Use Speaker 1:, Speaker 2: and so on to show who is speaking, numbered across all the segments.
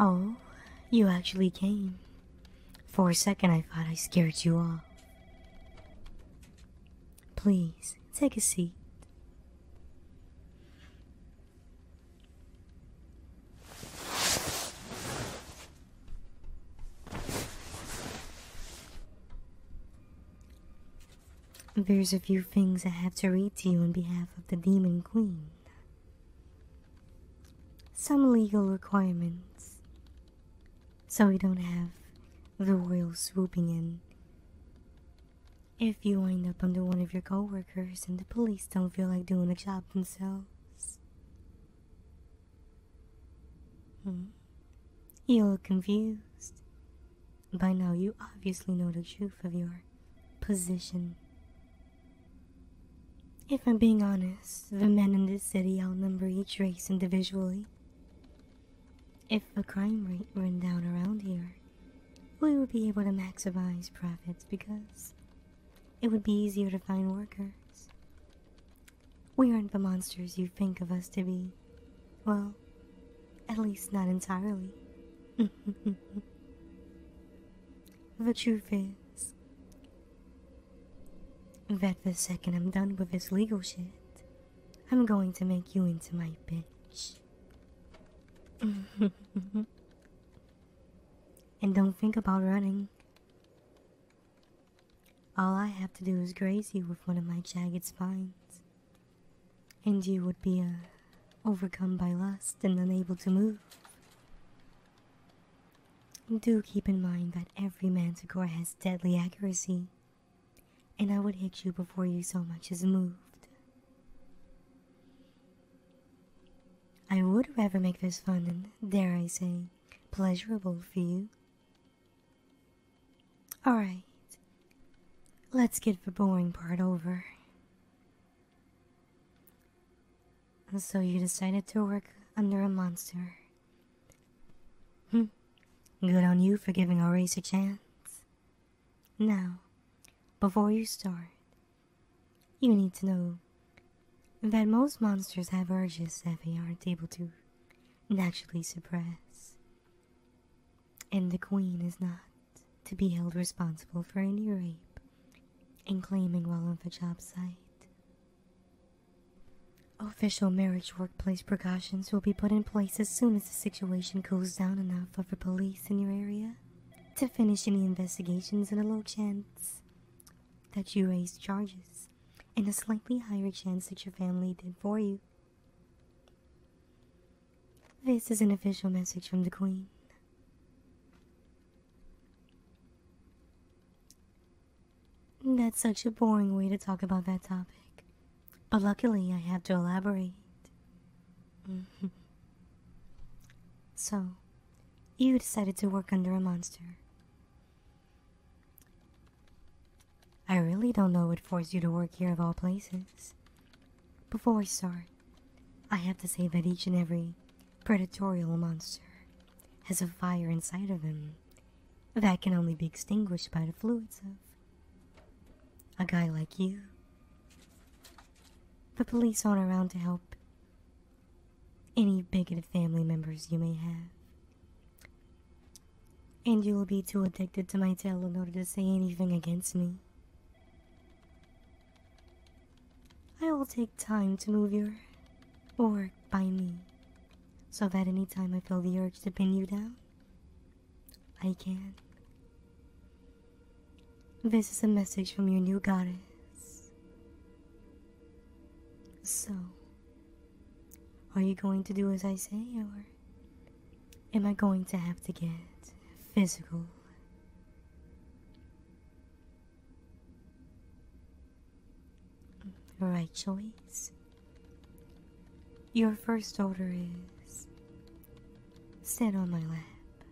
Speaker 1: Oh, you actually came. For a second, I thought I scared you off. Please, take a seat. There's a few things I have to read to you on behalf of the Demon Queen. Some legal requirements, so we don't have the royals swooping in. If you wind up under one of your co-workers and the police don't feel like doing the job themselves. You look confused. By now you obviously know the truth of your position. If I'm being honest, the men in this city outnumber each race individually. If the crime rate went down around here, we would be able to maximize profits because it would be easier to find workers. We aren't the monsters you think of us to be. Well, at least not entirely. The truth is that the second I'm done with this legal shit, I'm going to make you into my bitch. And don't think about running. All I have to do is graze you with one of my jagged spines, and you would be overcome by lust and unable to move. Do keep in mind that every manticore has deadly accuracy, and I would hit you before you so much as moved. I would rather make this fun and, dare I say, pleasurable for you. Alright, let's get the boring part over. So you decided to work under a monster. Good on you for giving our race a chance. Now, before you start, you need to know that most monsters have urges that they aren't able to naturally suppress. And the queen is not to be held responsible for any rape and claiming while on the job site. Official marriage workplace precautions will be put in place as soon as the situation cools down enough for the police in your area to finish any investigations, and a low chance that you raise charges, and a slightly higher chance that your family did for you. This is an official message from the Queen. That's such a boring way to talk about that topic. But luckily, I have to elaborate. So, you decided to work under a monster. I really don't know what forced you to work here of all places. Before I start, I have to say that each and every predatorial monster has a fire inside of him that can only be extinguished by the fluids of a guy like you. The police aren't around to help any bigoted family members you may have. And you will be too addicted to my tail in order to say anything against me. I will take time to move your work by me, so that any time I feel the urge to pin you down, I can. This is a message from your new goddess. So, are you going to do as I say, or am I going to have to get physical? Right choice. Your first order is sit on my lap.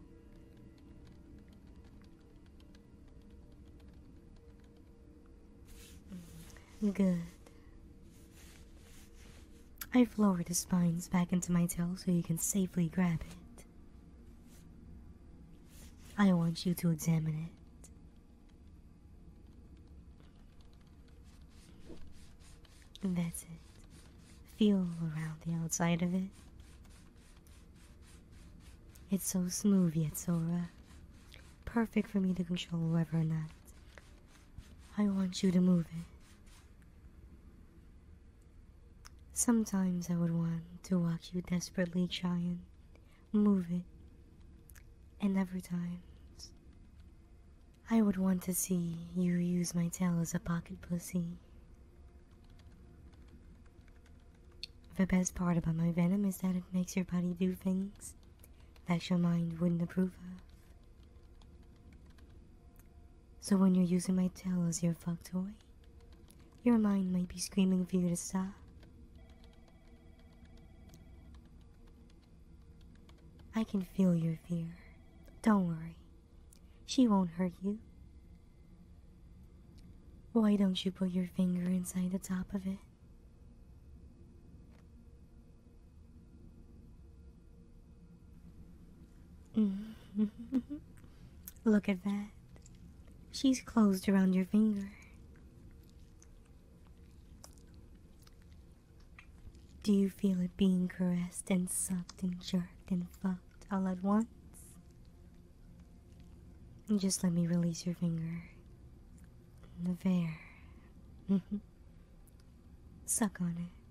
Speaker 1: Good. I've lowered the spines back into my tail so you can safely grab it. I want you to examine it. That's it. Feel around the outside of it. It's so smooth yet so rough. Perfect for me to control whether or not I want you to move it. Sometimes I would want to watch you desperately try and move it, and other times I would want to see you use my tail as a pocket pussy. The best part about my venom is that it makes your body do things that your mind wouldn't approve of. So when you're using my tail as your fuck toy, your mind might be screaming for you to stop. I can feel your fear. Don't worry. She won't hurt you. Why don't you put your finger inside the top of it? Look at that. She's closed around your finger. Do you feel it being caressed and sucked and jerked and fucked all at once? Just let me release your finger. There. Suck on it.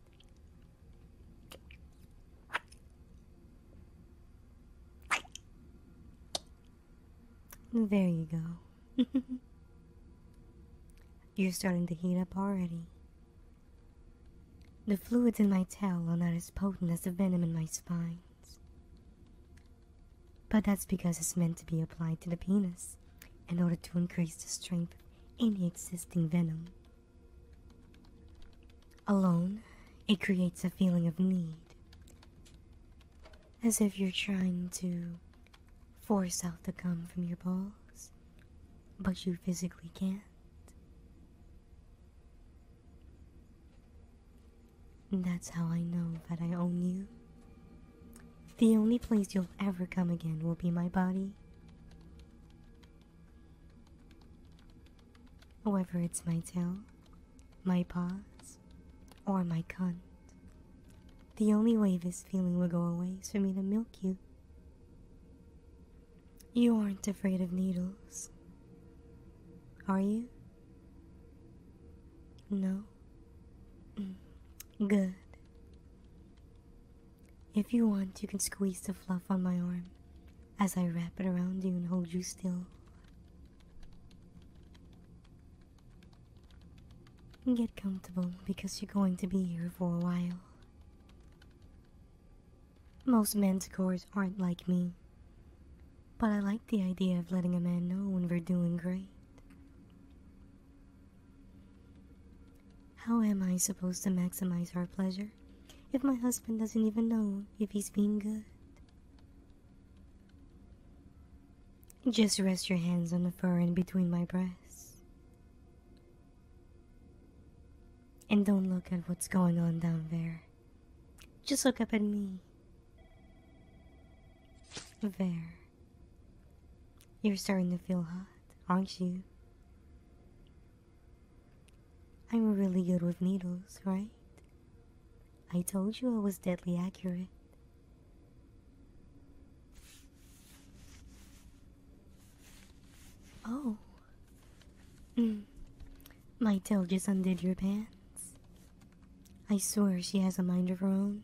Speaker 1: There you go. You're starting to heat up already. The fluids in my tail are not as potent as the venom in my spines. But that's because it's meant to be applied to the penis in order to increase the strength of any existing venom. Alone, it creates a feeling of need, as if you're trying to force out the cum from your balls, but you physically can't. That's how I know that I own you. The only place you'll ever come again will be my body. Whether it's my tail, my paws, or my cunt. The only way this feeling will go away is for me to milk you. You aren't afraid of needles, are you? No? Good. If you want, you can squeeze the fluff on my arm as I wrap it around you and hold you still. Get comfortable because you're going to be here for a while. Most manticores aren't like me, but I like the idea of letting a man know when we're doing great. How am I supposed to maximize our pleasure if my husband doesn't even know if he's being good? Just rest your hands on the fur in between my breasts. And don't look at what's going on down there. Just look up at me. There. You're starting to feel hot, aren't you? I'm really good with needles, right? I told you I was deadly accurate. Oh. My tail just undid your pants. I swear she has a mind of her own.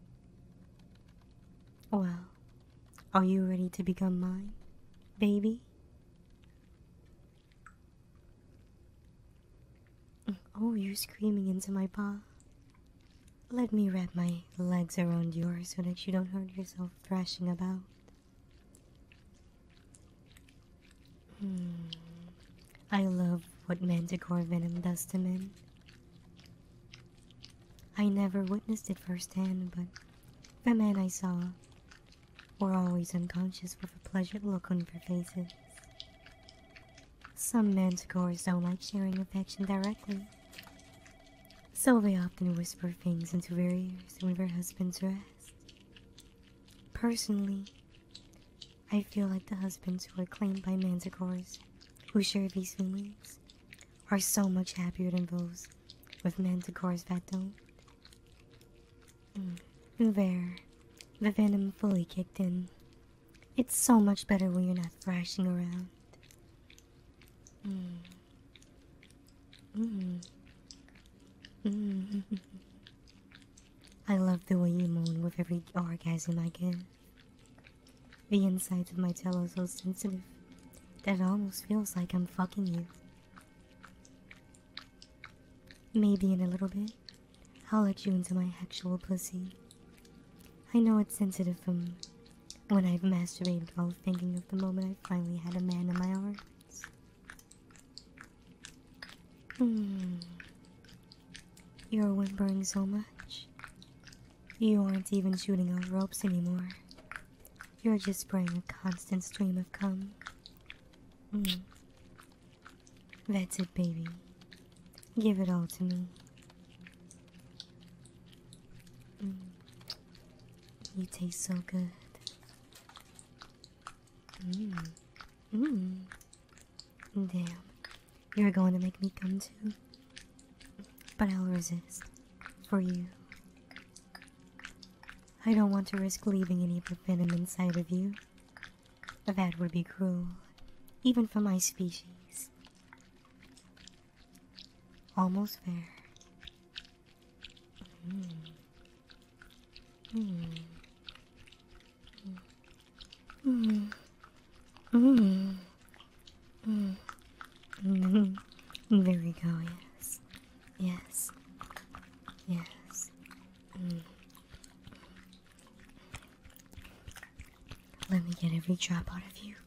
Speaker 1: Well, are you ready to become mine, baby? Oh, you're screaming into my paw. Let me wrap my legs around yours so that you don't hurt yourself thrashing about. I love what manticore venom does to men. I never witnessed it firsthand, but the men I saw were always unconscious with a pleasured look on their faces. Some manticores don't like sharing affection directly, so they often whisper things into their ears when their husbands rest. Personally, I feel like the husbands who are claimed by manticores who share these feelings are so much happier than those with manticores that don't. There, the venom fully kicked in. It's so much better when you're not thrashing around. Mm. Mm. Mm. I love the way you moan with every orgasm I give. The insides of my tail are so sensitive that it almost feels like I'm fucking you. Maybe in a little bit, I'll let you into my actual pussy. I know it's sensitive from when I've masturbated while thinking of the moment I finally had a man in my arms. You're whimpering so much. You aren't even shooting out ropes anymore. You're just spraying a constant stream of cum. That's it, baby. Give it all to me. You taste so good. Damn. You're going to make me come too. But I'll resist. For you. I don't want to risk leaving any of the venom inside of you. That would be cruel. Even for my species. Almost fair. There we go, yes. Yes. Yes. Let me get every drop out of you.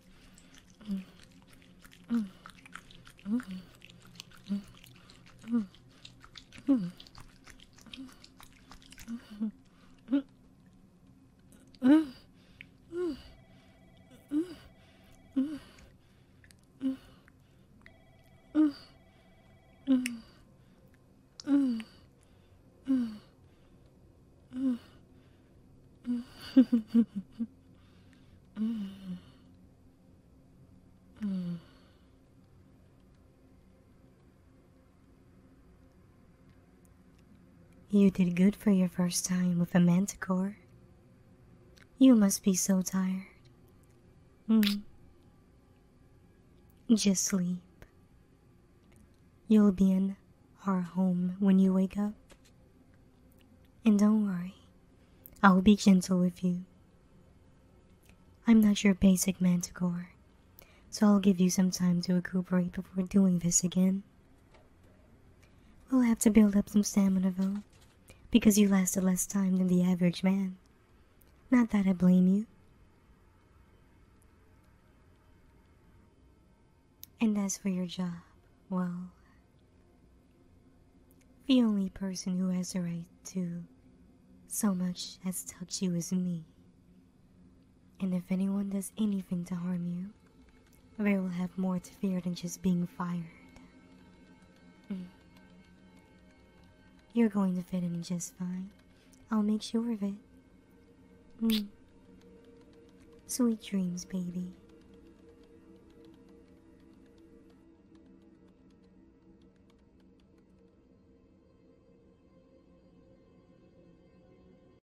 Speaker 1: You did good for your first time with a manticore. You must be so tired. Just sleep. You'll be in our home when you wake up. And don't worry, I'll be gentle with you. I'm not your basic manticore, so I'll give you some time to recuperate before doing this again. We'll have to build up some stamina though, because you lasted less time than the average man. Not that I blame you. And as for your job, well, the only person who has the right to so much as touch you is me. And if anyone does anything to harm you, they will have more to fear than just being fired. You're going to fit in just fine. I'll make sure of it. Sweet dreams, baby.